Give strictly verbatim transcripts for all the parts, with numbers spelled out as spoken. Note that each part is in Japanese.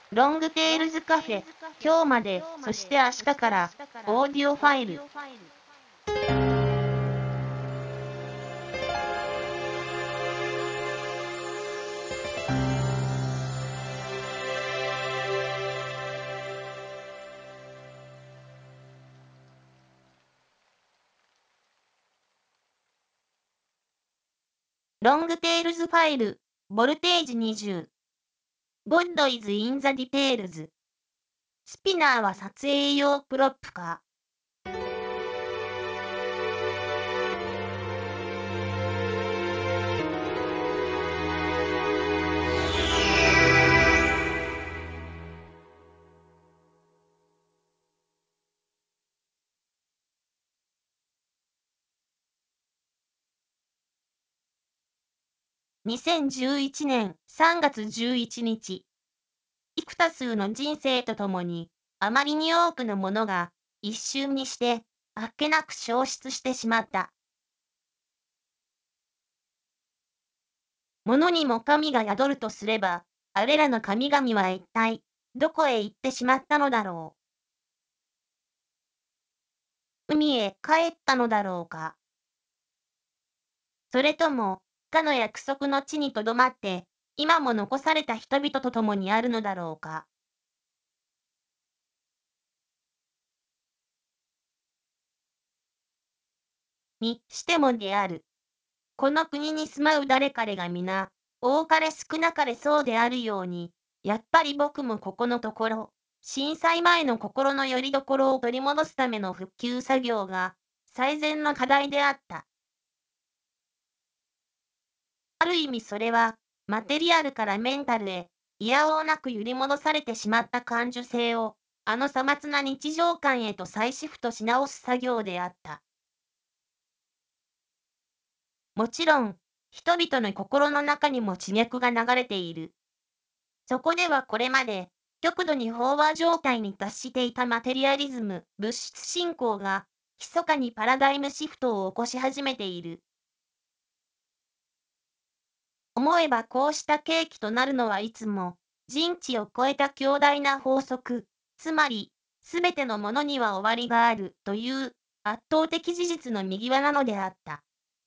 ロングテールズカフェ、今日まで、そして明日から、オーディオファイル。ロングテールズファイル、ボルテージにじゅう。God is in the details。スピナーは撮影用プロップか。にせんじゅういちねんさんがつじゅういちにち、幾多数の人生とともに、あまりに多くのものが、一瞬にして、あっけなく消失してしまった。物にも神が宿るとすれば、あれらの神々は一体、どこへ行ってしまったのだろう。海へ帰ったのだろうか。それとも、かの約束の地にとどまって、今も残された人々と共にあるのだろうか。にしてもである。この国に住まう誰彼が皆、多かれ少なかれそうであるように、やっぱり僕もここのところ、震災前の心の拠り所を取り戻すための復旧作業が、最善の課題であった。ある意味それは、マテリアルからメンタルへ、いやおうなく揺り戻されてしまった感受性を、あのさまつな日常感へと再シフトし直す作業であった。もちろん、人々の心の中にも地脈が流れている。そこではこれまで、極度に飽和状態に達していたマテリアリズム、物質進行が、密かにパラダイムシフトを起こし始めている。思えばこうした契機となるのはいつも、人知を超えた強大な法則、つまり、すべてのものには終わりがあるという圧倒的事実の右輪なのであった。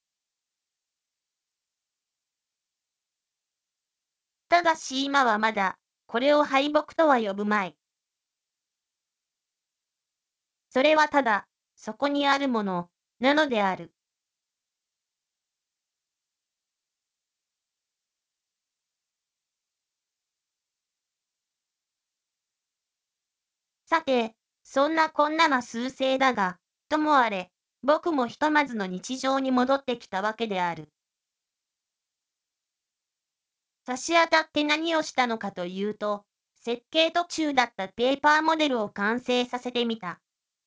ただし今はまだ、これを敗北とは呼ぶまい。それはただ、そこにあるもの、なのである。さて、そんなこんなな趨勢だが、ともあれ、僕もひとまずの日常に戻ってきたわけである。差し当たって何をしたのかというと、設計途中だったペーパーモデルを完成させてみた。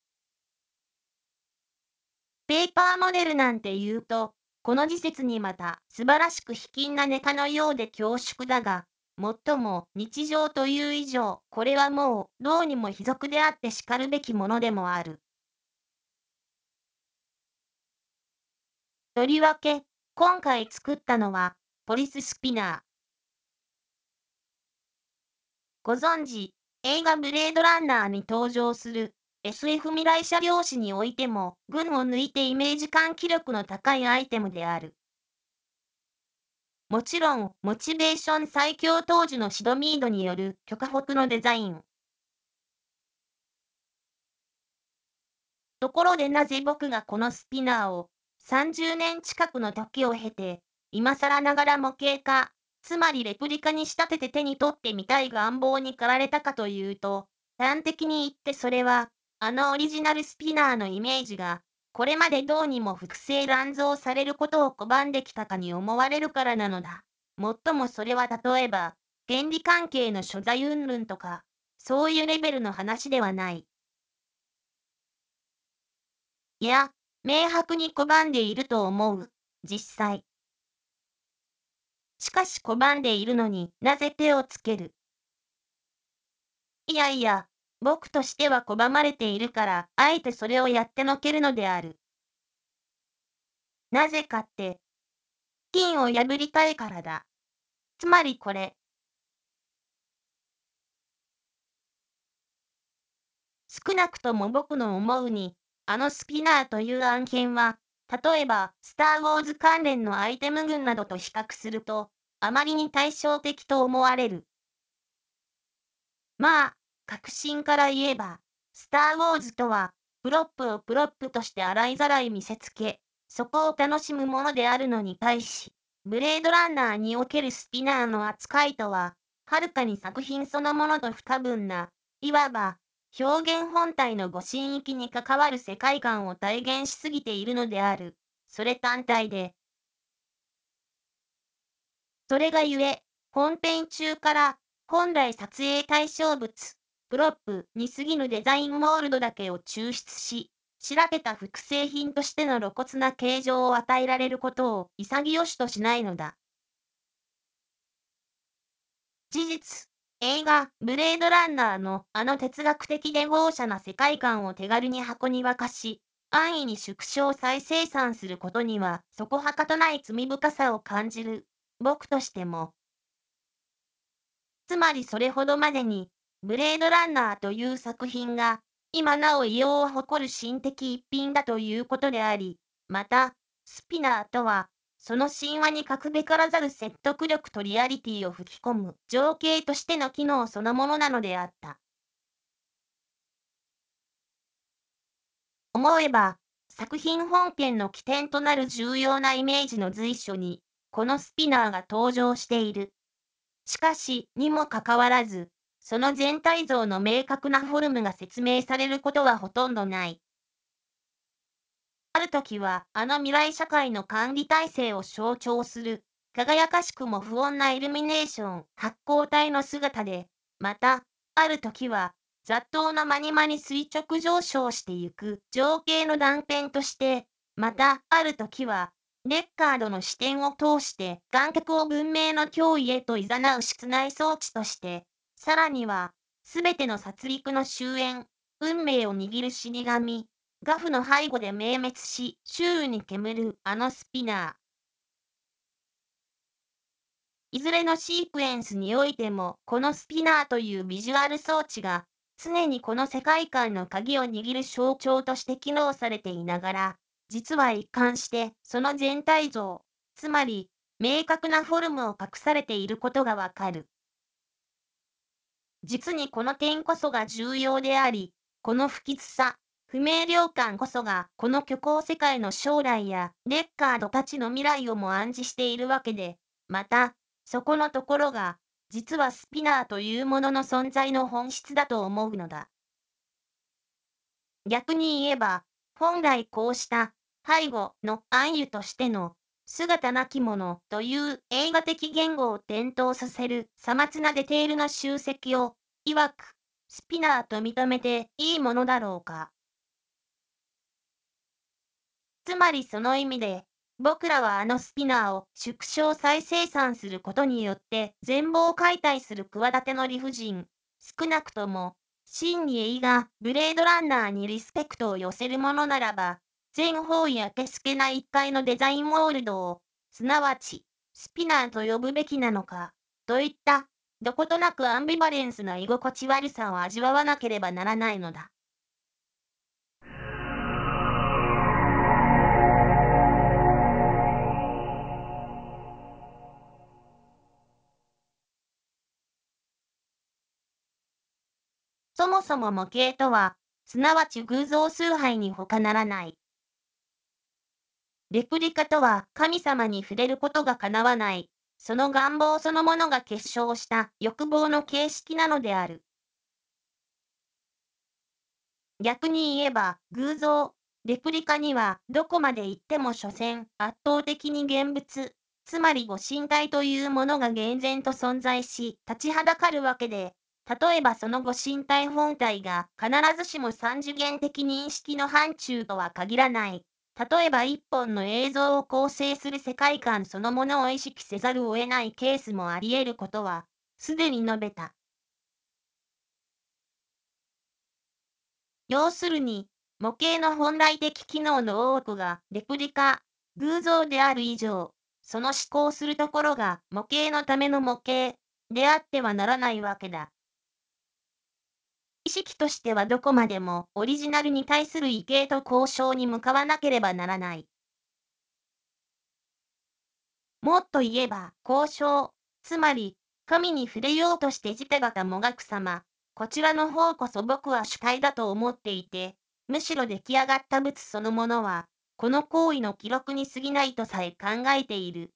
ペーパーモデルなんて言うと、この時節にまた素晴らしく卑近なネタのようで恐縮だが、もっとも日常という以上、これはもうどうにも卑俗であってしかるべきものでもある。とりわけ、今回作ったのは、ポリススピナー。ご存知、映画ブレードランナーに登場する エスエフ 未来車両史においても、群を抜いてイメージ喚起力の高いアイテムである。もちろん、モチベーション最強当時のシドミードによる許可北のデザイン。ところでなぜ僕がこのスピナーをさんじゅうねん近くの時を経て、今更ながら模型化、つまりレプリカに仕立てて手に取ってみたい願望に駆られたかというと、端的に言ってそれは、あのオリジナルスピナーのイメージが、これまでどうにも複製乱造されることを拒んできたかに思われるからなのだ。もっともそれは例えば、原理関係の所在云々とか、そういうレベルの話ではない。いや、明白に拒んでいると思う、実際。しかし拒んでいるのになぜ手をつける。いやいや、僕としては拒まれているから、あえてそれをやってのけるのである。なぜかって、金を破りたいからだ。つまりこれ、 少なくとも僕の思うに、あのスピナーという案件は、例えば、スター・ウォーズ関連のアイテム群などと比較すると、あまりに対照的と思われる。まあ、革新から言えば、スター・ウォーズとは、プロップをプロップとして洗いざらい見せつけ、そこを楽しむものであるのに対し、ブレードランナーにおけるスピナーの扱いとは、はるかに作品そのものと不可分な、いわば、表現本体のご神域に関わる世界観を体現しすぎているのである。それ単体で。それがゆえ、本編中から本来撮影対象物、プロップに過ぎぬデザインモールドだけを抽出し、しらけた複製品としての露骨な形状を与えられることを潔しとしないのだ。事実、映画、ブレードランナーのあの哲学的で豪奢な世界観を手軽に箱に沸かし、安易に縮小再生産することには、そこはかとない罪深さを感じる。僕としても。つまりそれほどまでに、ブレードランナーという作品が、今なお異様を誇る新的一品だということであり、また、スピナーとは、その神話に欠くべからざる説得力とリアリティを吹き込む情景としての機能そのものなのであった。思えば、作品本編の起点となる重要なイメージの随所に、このスピナーが登場している。しかし、にもかかわらず、その全体像の明確なフォルムが説明されることはほとんどない。ある時は、あの未来社会の管理体制を象徴する、輝かしくも不穏なイルミネーション発光体の姿で、また、ある時は、雑踏の間に間に垂直上昇してゆく情景の断片として、また、ある時は、レッカードの視点を通して観客を文明の脅威へと誘う室内装置として、さらには、すべての殺戮の終焉、運命を握る死神、ガフの背後で明滅し、周囲に煙るあのスピナー。いずれのシークエンスにおいても、このスピナーというビジュアル装置が、常にこの世界観の鍵を握る象徴として機能されていながら、実は一貫してその全体像、つまり明確なフォルムを隠されていることがわかる。実にこの点こそが重要であり、この不吉さ、不明瞭感こそがこの虚構世界の将来やレッカードたちの未来をも暗示しているわけで、また、そこのところが、実はスピナーというものの存在の本質だと思うのだ。逆に言えば、本来こうした背後の暗喩としての姿なきものという映画的言語を点灯させるさまつなディテールの集積を、曰くスピナーと認めていいものだろうか。つまりその意味で、僕らはあのスピナーを縮小再生産することによって全貌解体する企ての理不尽、少なくとも、真に映画、ブレードランナーにリスペクトを寄せるものならば、全方位明けすけないっかいのデザインモールドを、すなわち、スピナーと呼ぶべきなのか、といった、どことなくアンビバレンスな居心地悪さを味わわなければならないのだ。そもそも模型とは、すなわち偶像崇拝に他ならない。レプリカとは神様に触れることが叶わない。その願望そのものが結晶した欲望の形式なのである。逆に言えば、偶像、レプリカにはどこまで行っても所詮圧倒的に現物、つまりご神体というものが厳然と存在し、立ちはだかるわけで、例えばそのご神体本体が必ずしも三次元的認識の範疇とは限らない。例えば一本の映像を構成する世界観そのものを意識せざるを得ないケースもあり得ることは、すでに述べた。要するに、模型の本来的機能の多くがレプリカ、偶像である以上、その思考するところが模型のための模型であってはならないわけだ。意識としてはどこまでもオリジナルに対する畏敬と交渉に向かわなければならない。もっと言えば、交渉、つまり、神に触れようとして自他がたもがく様、こちらの方こそ僕は主体だと思っていて、むしろ出来上がった物そのものは、この行為の記録に過ぎないとさえ考えている。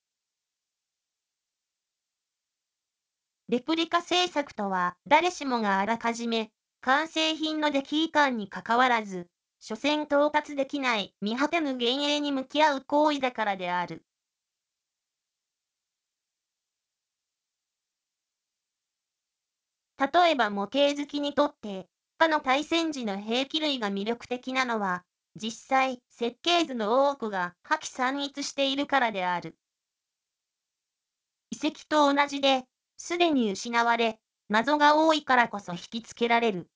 レプリカ制作とは、誰しもがあらかじめ、完成品の出来感にかかわらず、所詮到達できない見果てぬ幻影に向き合う行為だからである。例えば模型好きにとって、他の対戦時の兵器類が魅力的なのは、実際、設計図の多くが破棄散逸しているからである。遺跡と同じで、すでに失われ、謎が多いからこそ引きつけられる。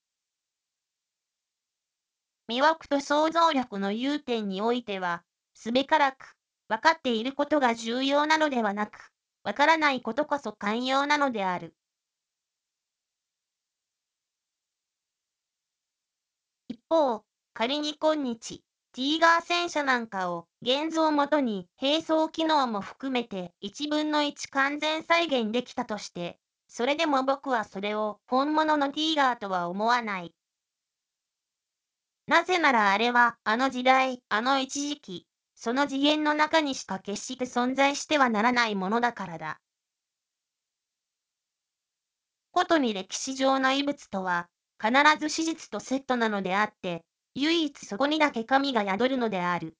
魅惑と想像力の融点においては、すべからく、分かっていることが重要なのではなく、分からないことこそ寛容なのである。一方、仮に今日、ティーガー戦車なんかを現像をもとに並走機能も含めていちぶんのいち完全再現できたとして、それでも僕はそれを本物のティーガーとは思わない。なぜならあれはあの時代、あの一時期、その次元の中にしか決して存在してはならないものだからだ。ことに歴史上の遺物とは、必ず史実とセットなのであって、唯一そこにだけ神が宿るのである。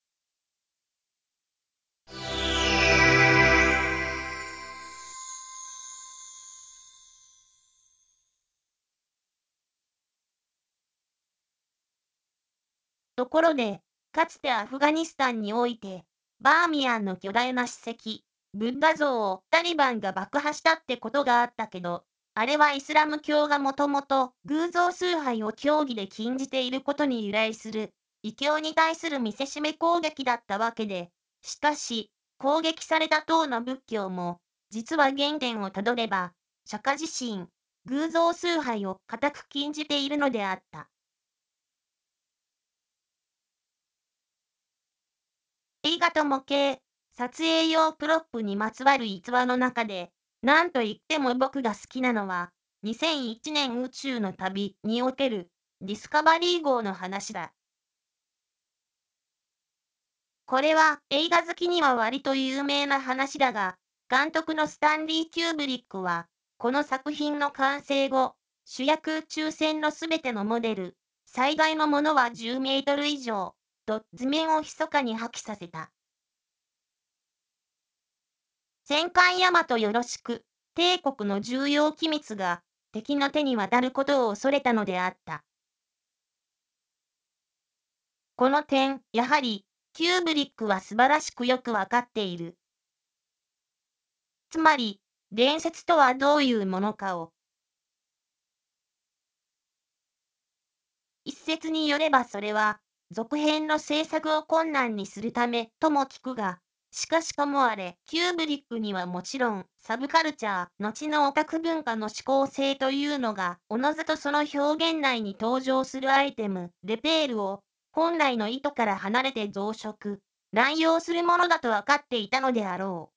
ところで、かつてアフガニスタンにおいて、バーミヤンの巨大な史跡、ブッダ像をタリバンが爆破したってことがあったけど、あれはイスラム教がもともと偶像崇拝を教義で禁じていることに由来する異教に対する見せしめ攻撃だったわけで、しかし、攻撃された当の仏教も、実は原点をたどれば、釈迦自身、偶像崇拝を固く禁じているのであった。映画と模型、撮影用プロップにまつわる逸話の中で、なんといっても僕が好きなのは、にせんいちねん宇宙の旅におけるディスカバリー号の話だ。これは映画好きには割と有名な話だが、監督のスタンリー・キューブリックは、この作品の完成後、主役宇宙船のすべてのモデル、最大のものはじゅうメートル以上、と図面を密かに破棄させた。戦艦大和よろしく、帝国の重要機密が敵の手に渡ることを恐れたのであった。この点、やはり、キューブリックは素晴らしくよくわかっている。つまり、伝説とはどういうものかを。一説によればそれは、続編の制作を困難にするためとも聞くが、しかしともあれ、キューブリックにはもちろん、サブカルチャー、後のオタク文化の思考性というのが、おのずとその表現内に登場するアイテム、レペールを、本来の意図から離れて増殖、乱用するものだと分かっていたのであろう。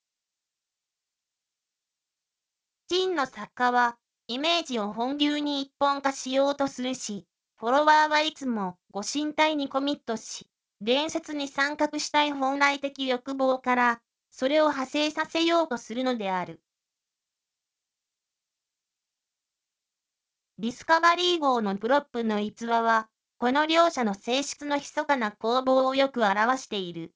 真の作家は、イメージを本流に一本化しようとするし、フォロワーはいつもご神体にコミットし、伝説に参画したい本来的欲望から、それを派生させようとするのである。ディスカバリー号のプロップの逸話は、この両者の性質の密かな攻防をよく表している。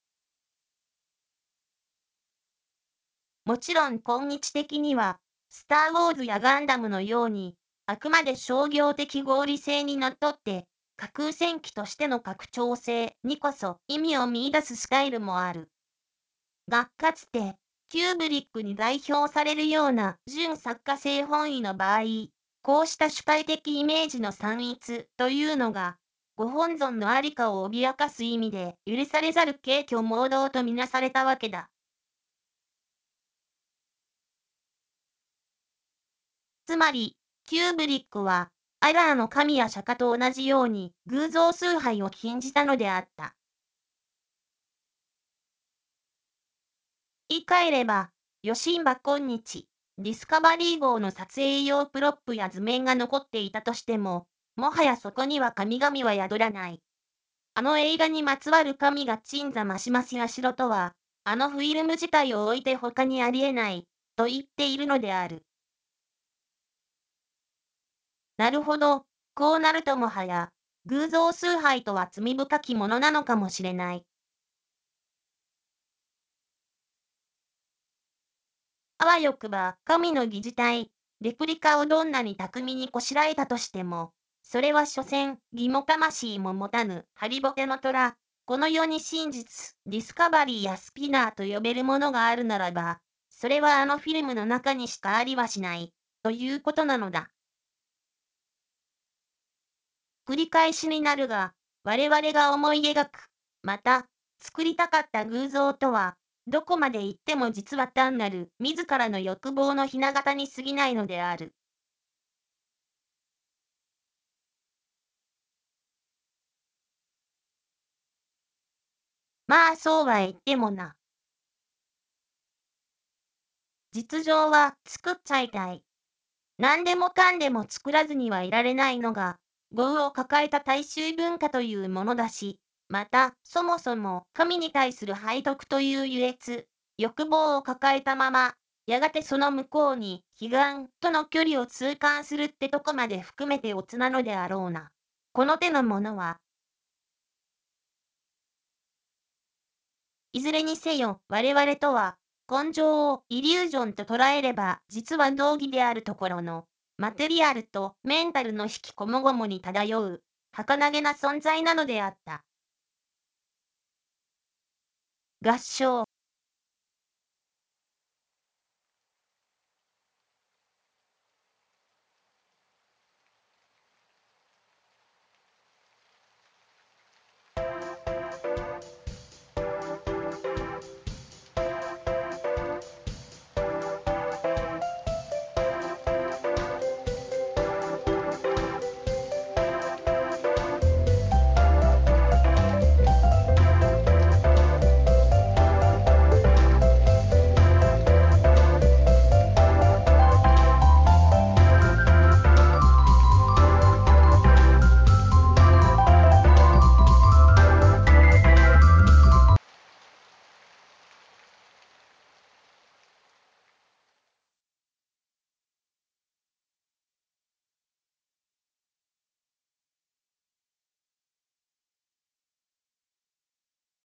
もちろん今日的には、スター・ウォーズやガンダムのように、あくまで商業的合理性にのっとって、架空戦機としての拡張性にこそ意味を見出すスタイルもある。が、かつて、キューブリックに代表されるような純作家性本位の場合、こうした主体的イメージの散逸というのが、ご本尊のありかを脅かす意味で許されざる軽挙妄動とみなされたわけだ。つまり、 キューブリックは、アラーの神や釈迦と同じように偶像崇拝を禁じたのであった。言い換えれば、余震は今日、ディスカバリー号の撮影用プロップや図面が残っていたとしても、もはやそこには神々は宿らない。あの映画にまつわる神が鎮座増しますやしろとは、あのフィルム自体を置いて他にありえない、と言っているのである。なるほど、こうなるともはや、偶像崇拝とは罪深きものなのかもしれない。あわよくば神の疑似体、レプリカをどんなに巧みにこしらえたとしても、それは所詮、義も魂も持たぬ、ハリボテの虎。この世に真実、ディスカバリーやスピナーと呼べるものがあるならば、それはあのフィルムの中にしかありはしない、ということなのだ。繰り返しになるが、我々が思い描く、また、作りたかった偶像とは、どこまで行っても実は単なる自らの欲望の雛形に過ぎないのである。まあそうは言ってもな。実情は作っちゃいたい。何でもかんでも作らずにはいられないのが、業を抱えた大衆文化というものだし、また、そもそも神に対する背徳という優越、欲望を抱えたまま、やがてその向こうに悲願との距離を痛感するってとこまで含めておつなのであろうな。この手のものは、いずれにせよ我々とは、根性をイリュージョンと捉えれば実は道義であるところの、マテリアルとメンタルの引きこもごもに漂う、儚げな存在なのであった。合唱